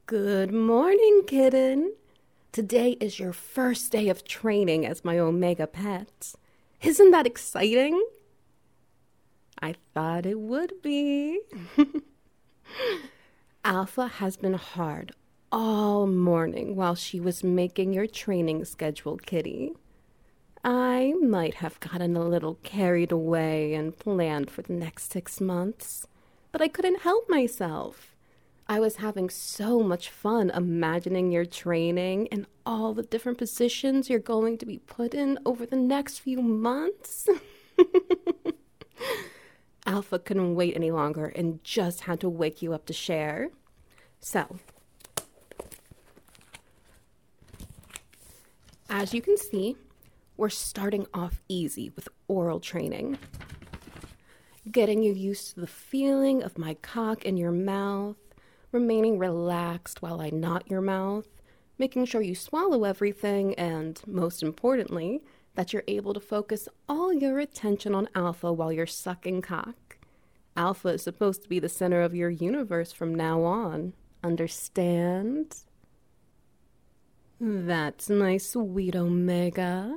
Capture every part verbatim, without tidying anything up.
Good morning, kitten. Today is your first day of training as my Omega pet. Isn't that exciting? I thought it would be. Alpha has been hard all morning while she was making your training schedule, kitty. I might have gotten a little carried away and planned for the next six months, but I couldn't help myself. I was having so much fun imagining your training and all the different positions you're going to be put in over the next few months. Alpha couldn't wait any longer and just had to wake you up to share. So, as you can see, we're starting off easy with oral training. Getting you used to the feeling of my cock in your mouth, remaining relaxed while I knot your mouth, making sure you swallow everything, and most importantly, that you're able to focus all your attention on Alpha while you're sucking cock. Alpha is supposed to be the center of your universe from now on. Understand? That's my sweet Omega.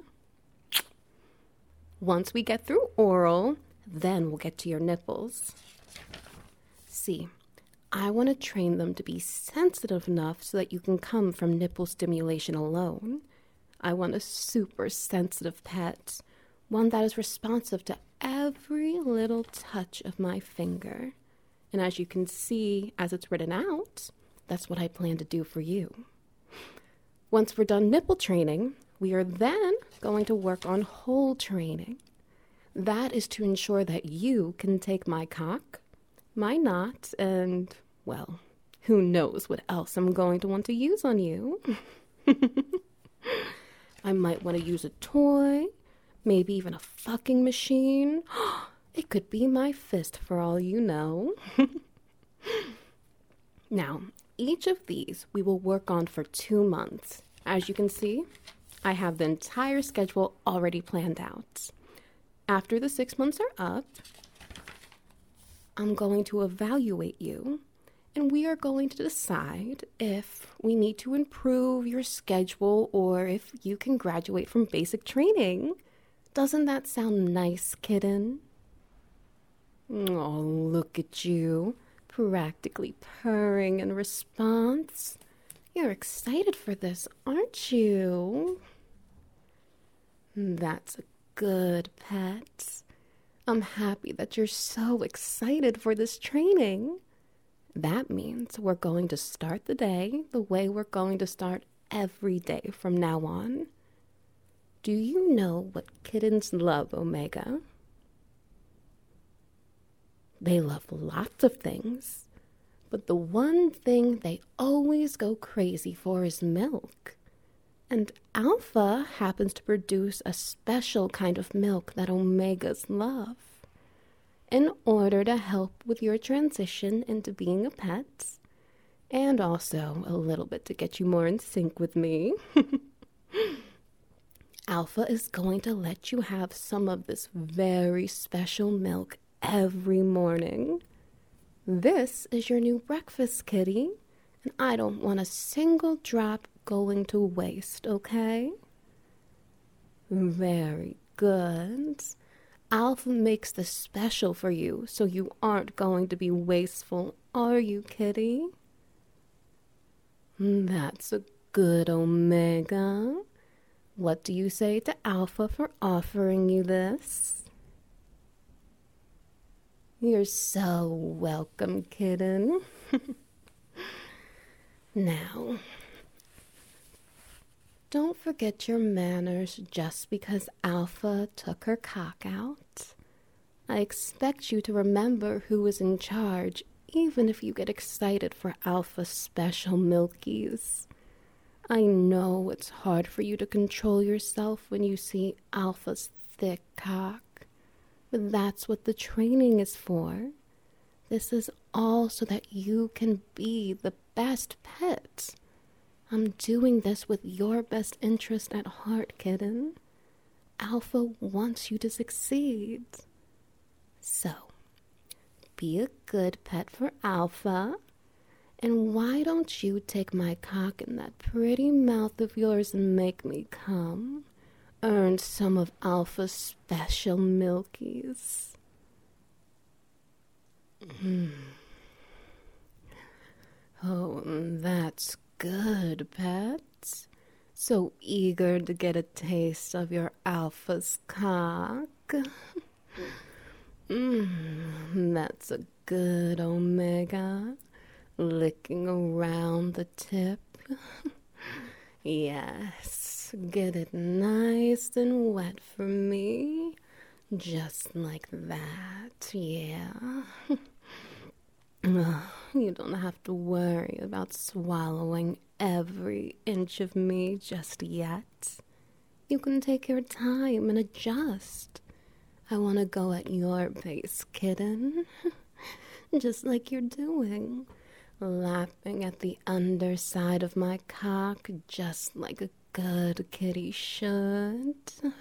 Once we get through oral, then we'll get to your nipples. See, I want to train them to be sensitive enough so that you can come from nipple stimulation alone. I want a super sensitive pet, one that is responsive to every little touch of my finger. And as you can see, as it's written out, that's what I plan to do for you. Once we're done nipple training, we are then going to work on hole training. That is to ensure that you can take my cock, my knot, and, well, who knows what else I'm going to want to use on you. I might want to use a toy, maybe even a fucking machine. It could be my fist for all you know. Now, each of these we will work on for two months. As you can see, I have the entire schedule already planned out. After the six months are up, I'm going to evaluate you, and we are going to decide if we need to improve your schedule or if you can graduate from basic training. Doesn't that sound nice, kitten? Oh, look at you, practically purring in response. You're excited for this, aren't you? That's a good pet. I'm happy that you're so excited for this training. That means we're going to start the day the way we're going to start every day from now on. Do you know what kittens love, Omega? They love lots of things, but the one thing they always go crazy for is milk. And Alpha happens to produce a special kind of milk that Omegas love. In order to help with your transition into being a pet, and also a little bit to get you more in sync with me, Alpha is going to let you have some of this very special milk every morning. This is your new breakfast, kitty, and I don't want a single drop going to waste, okay? Very good. Alpha makes this special for you, so you aren't going to be wasteful, are you, kitty? That's a good Omega. What do you say to Alpha for offering you this? You're so welcome, kitten. Now, don't forget your manners just because Alpha took her cock out. I expect you to remember who is in charge, even if you get excited for Alpha's special milkies. I know it's hard for you to control yourself when you see Alpha's thick cock, but that's what the training is for. This is all so that you can be the best pet. I'm doing this with your best interest at heart, kitten. Alpha wants you to succeed. So, be a good pet for Alpha And why don't you take my cock in that pretty mouth of yours and make me come? Earn some of Alpha's special milkies. Mm. Oh, that's good, pet. So eager to get a taste of your Alpha's cock. Mm, that's a good Omega. Licking around the tip. Yes, get it nice and wet for me. Just like that, yeah. You don't have to worry about swallowing every inch of me just yet. You can take your time and adjust. I want to go at your pace, kitten. Just like you're doing. Lapping at the underside of my cock just like a good kitty should.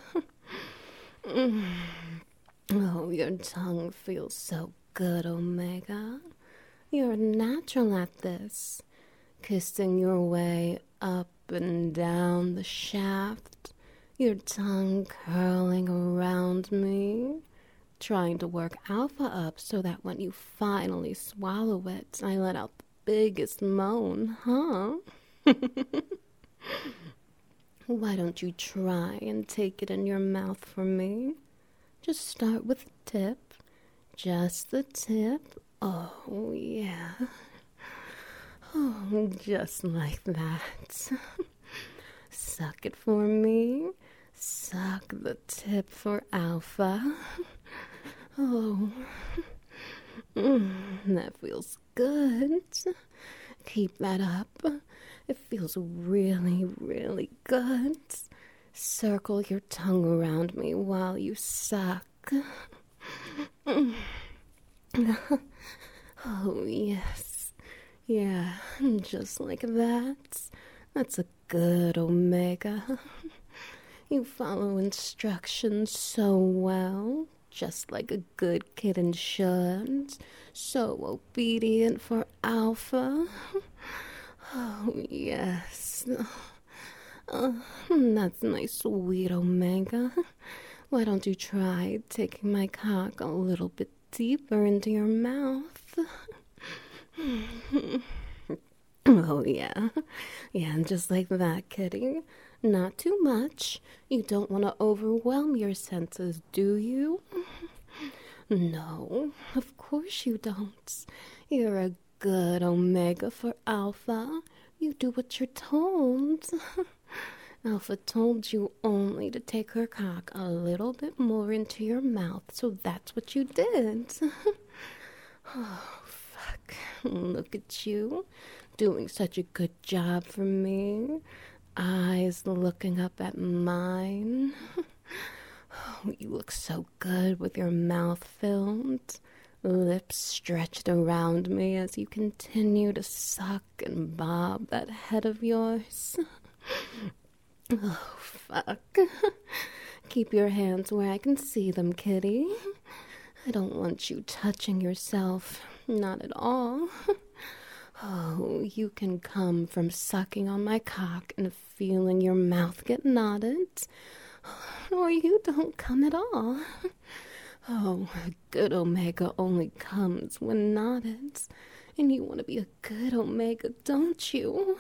Oh, your tongue feels so good, Omega. You're natural at this, kissing your way up and down the shaft, your tongue curling around me, trying to work Alpha up so that when you finally swallow it, I let out the biggest moan, huh? Why don't you try and take it in your mouth for me? Just start with the tip, just the tip. Oh, yeah. Oh, just like that. Suck it for me. Suck the tip for Alpha. Oh, mm, that feels good. Keep that up. It feels really, really good. Circle your tongue around me while you suck. Oh, yes. Yeah, just like that. That's a good Omega. You follow instructions so well, just like a good kitten should. So obedient for Alpha. Oh, yes. Oh, that's my sweet Omega. Why don't you try taking my cock a little bit deeper into your mouth? Oh, yeah. Yeah, just like that, kitty. Not too much. You don't want to overwhelm your senses, do you? No, of course you don't. You're a good Omega for Alpha. You do what you're told. Alpha told you only to take her cock a little bit more into your mouth, so that's what you did. Oh, fuck. Look at you, doing such a good job for me. Eyes looking up at mine. Oh, you look so good with your mouth filled. Lips stretched around me as you continue to suck and bob that head of yours. Oh, fuck. Keep your hands where I can see them, kitty. I don't want you touching yourself. Not at all. Oh, you can come from sucking on my cock and feeling your mouth get knotted. Or you don't come at all. Oh, a good Omega only comes when knotted. And you want to be a good Omega, don't you?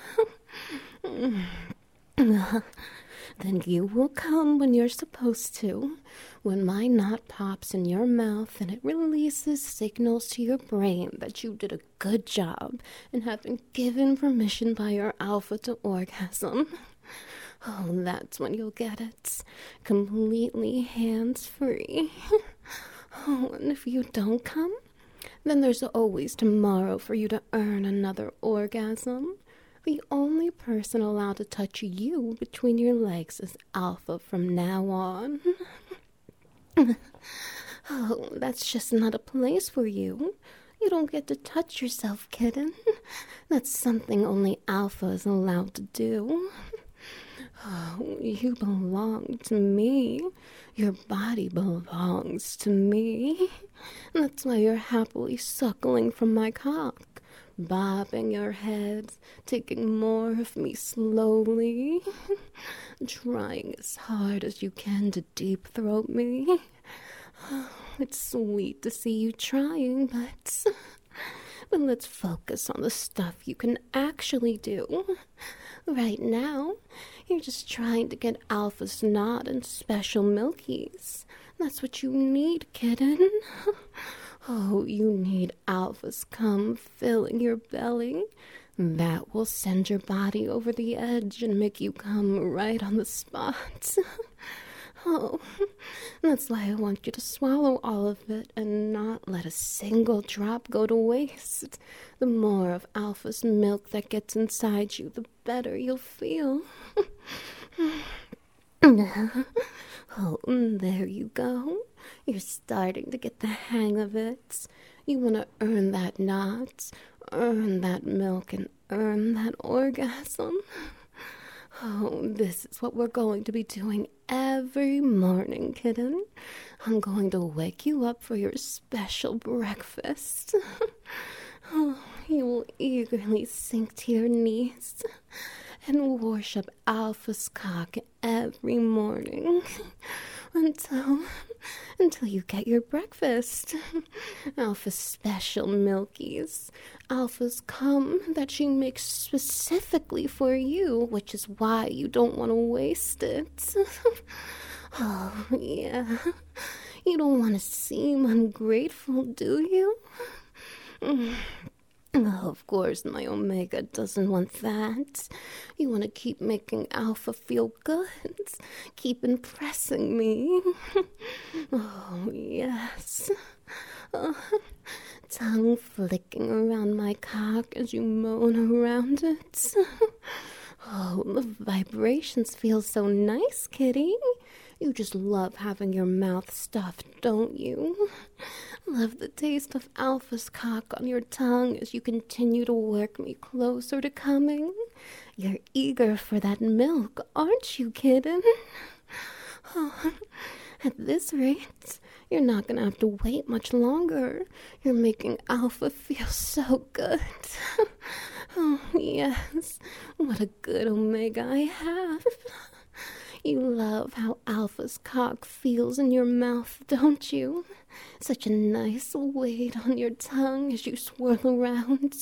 Then you will come when you're supposed to, when my knot pops in your mouth and it releases signals to your brain that you did a good job and have been given permission by your Alpha to orgasm. Oh, that's when you'll get it. Completely hands-free. Oh, and if you don't come, then there's always tomorrow for you to earn another orgasm. The only person allowed to touch you between your legs is Alpha from now on. Oh, that's just not a place for you. You don't get to touch yourself, kitten. That's something only Alpha is allowed to do. Oh, you belong to me. Your body belongs to me. That's why you're happily suckling from my cock. bobbing your head, taking more of me slowly, trying as hard as you can to deep throat me. It's sweet to see you trying, but, but let's focus on the stuff you can actually do. Right now, you're just trying to get Alpha's knot and special milkies. That's what you need, kitten. Oh, you need Alpha's cum filling your belly. That will send your body over the edge and make you come right on the spot. Oh, that's why I want you to swallow all of it and not let a single drop go to waste. The more of Alpha's milk that gets inside you, the better you'll feel. Oh, there you go. You're starting to get the hang of it. You want to earn that knot, earn that milk, and earn that orgasm. Oh, this is what we're going to be doing every morning, kitten. I'm going to wake you up for your special breakfast. Oh, you will eagerly sink to your knees and worship Alpha's cock every morning until until you get your breakfast. Alpha's special milkies, Alpha's cum that she makes specifically for you, which is why you don't want to waste it. Oh, yeah. You don't want to seem ungrateful, do you? Oh, of course, my Omega doesn't want that. You want to keep making Alpha feel good. Keep impressing me. Oh, yes. Oh, tongue flicking around my cock as you moan around it. Oh, the vibrations feel so nice, kitty. You just love having your mouth stuffed, don't you? Love the taste of Alpha's cock on your tongue as you continue to work me closer to coming. You're eager for that milk, aren't you, kitten? Oh, at this rate, you're not gonna have to wait much longer. You're making Alpha feel so good. Oh, yes. What a good Omega I have. You love how Alpha's cock feels in your mouth, don't you? Such a nice weight on your tongue as you swirl around.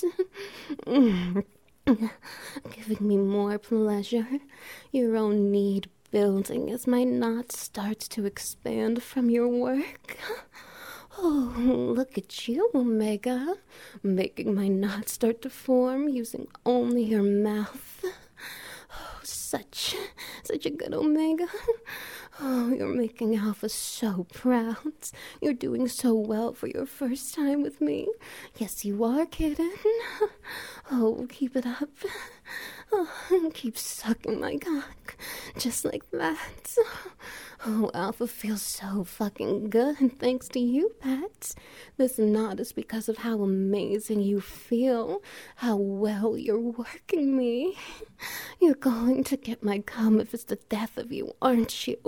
Giving me more pleasure. Your own need building as my knot starts to expand from your work. Oh, look at you, Omega. Making my knot start to form using only your mouth. Such, such a good Omega. Oh, you're making Alpha so proud. You're doing so well for your first time with me. Yes, you are, kitten. Oh, keep it up. Oh, keep sucking my cock. Just like that. Oh, Alpha feels so fucking good thanks to you, pet. This knot is because of how amazing you feel, how well you're working me. You're going to get my cum if it's the death of you, aren't you?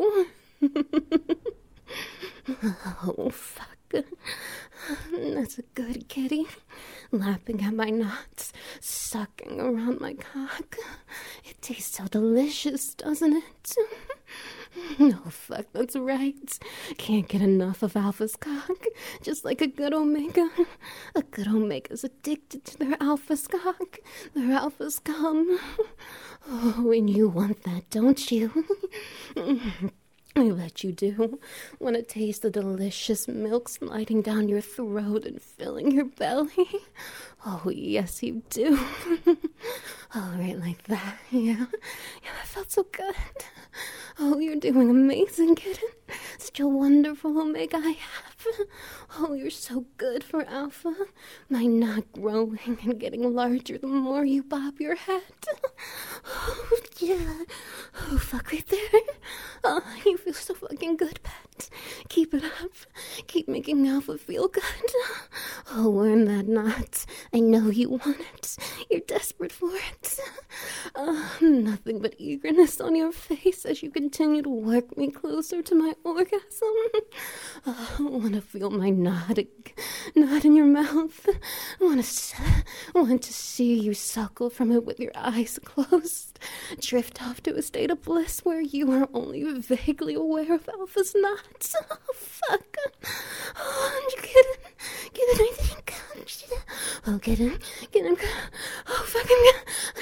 Oh, fuck. That's a good kitty. Lapping at my knots, sucking around my cock. It tastes so delicious, doesn't it? No, fuck, that's right. Can't get enough of Alpha's cock. Just like a good Omega. A good Omega's addicted to their Alpha's cock. Their Alpha's cum. Oh, and you want that, don't you? I bet you do. Want to taste the delicious milk sliding down your throat and filling your belly? Oh, yes, you do. All right, like that, yeah. Yeah, that felt so good. Oh, you're doing amazing, kitten. Such a wonderful Omega I have. Oh, you're so good for Alpha. My knot growing and getting larger the more you bob your head. Oh, yeah. Oh, fuck right there. Oh, you feel so fucking good, pet. Keep it up. Keep making Alpha feel good. Oh, earn that knot. I know you want it. You're desperate for it. not? Uh, nothing but eagerness on your face as you continue to work me closer to my orgasm. Uh, I want to feel my knot, knot in your mouth. I want to, want to see you suckle from it with your eyes closed. Drift off to a state of bliss where you are only vaguely aware of Alpha's knots. Oh, fuck. Oh, get in. Get in, I think. Oh, get in. Get in. Oh, fucking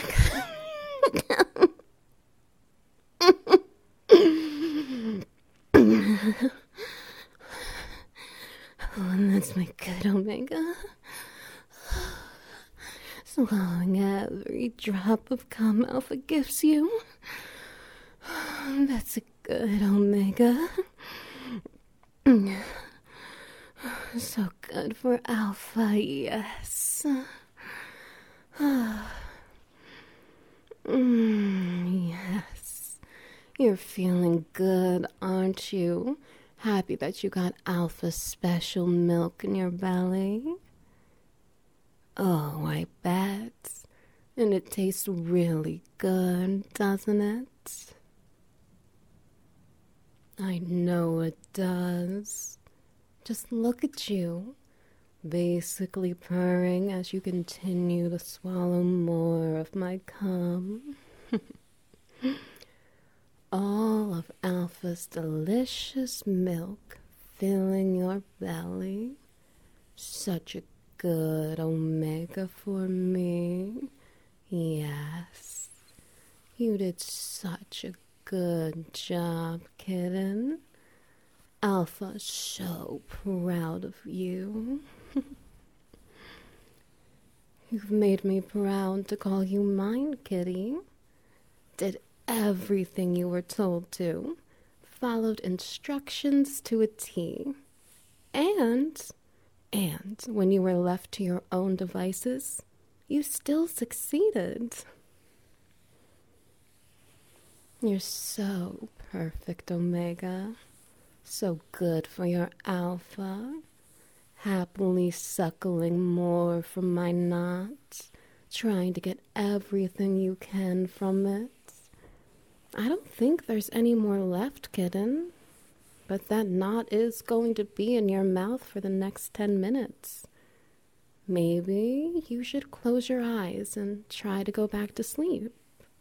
oh, and that's my good Omega. Swallowing every drop of cum Alpha gives you. That's a good Omega. So good for Alpha, yes. Mm, yes. You're feeling good, aren't you? Happy that you got Alpha's special milk in your belly? Oh, I bet. And it tastes really good, doesn't it? I know it does. Just look at you, basically purring as you continue to swallow more of my cum. All of Alpha's delicious milk filling your belly. Such a good Omega for me. Yes, you did such a good job, kitten. Alpha's so proud of you. You've made me proud to call you mine, kitty. Did everything you were told to. Followed instructions to a T. And, and when you were left to your own devices, you still succeeded. You're so perfect, Omega. So good for your Alpha. Happily suckling more from my knot, trying to get everything you can from it. I don't think there's any more left, kitten. But that knot is going to be in your mouth for the next ten minutes. Maybe you should close your eyes and try to go back to sleep.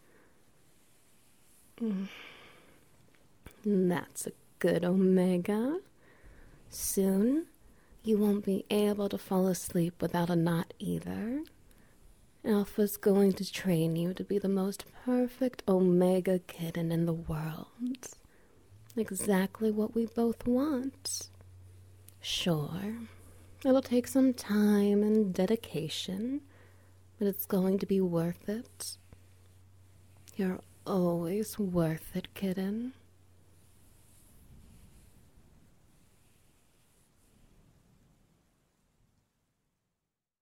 Mm. That's a good Omega. Soon, you won't be able to fall asleep without a knot either. Alpha's going to train you to be the most perfect Omega kitten in the world. Exactly what we both want. Sure, it'll take some time and dedication, but it's going to be worth it. You're always worth it, kitten.